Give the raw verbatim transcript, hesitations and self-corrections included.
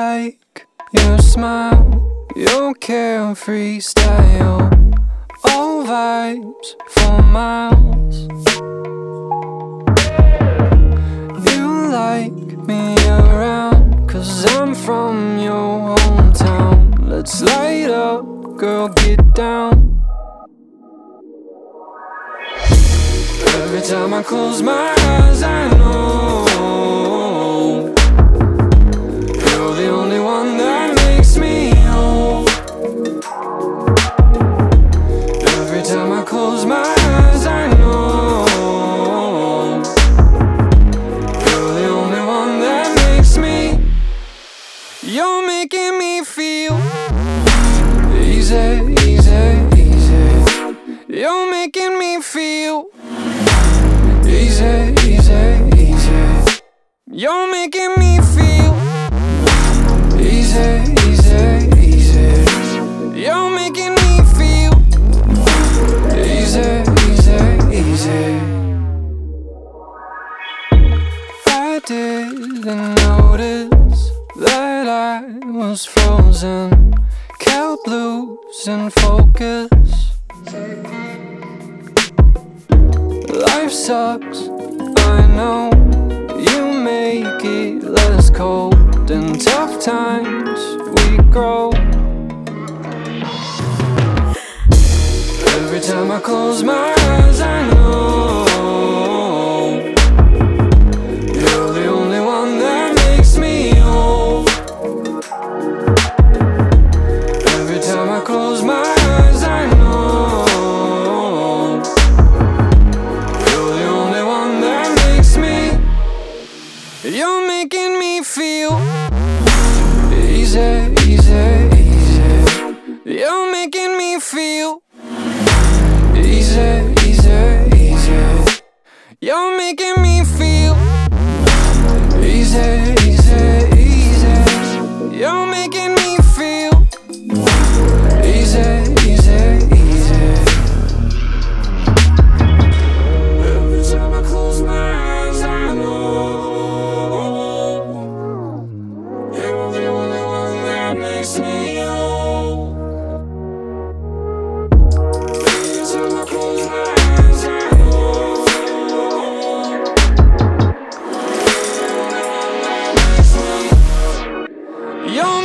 like your smile, your carefree style, all vibes for miles. You like me around, cause I'm from your hometown. Let's light up, girl, get down. Every time I close my eyes, I know you're the only one that makes me whole. Every time I close my eyes, I know you're the only one that makes me. You're making me feel easy, easy, easy. You're making me feel easy, easy, easy. You're making me feel easy, easy, easy. You're making me feel easy, easy, easy. I didn't notice that I was frozen, kept losing focus. Life sucks, I know. You make it less cold. In tough times we grow. Every time I close my eyes, I know you're the only one that makes me whole. Every time I close my eyes, I know you're the only one that makes me. You're making me feel easy, easy, easy. You're making me feel easy, easy, easy. You're making me feel easy, easy, easy. You're making me feel easy, easy, easy. Every time I close my eyes, I know you're the only one that makes me whole. Every time I close my eyes, I know you're the only one that makes me. You're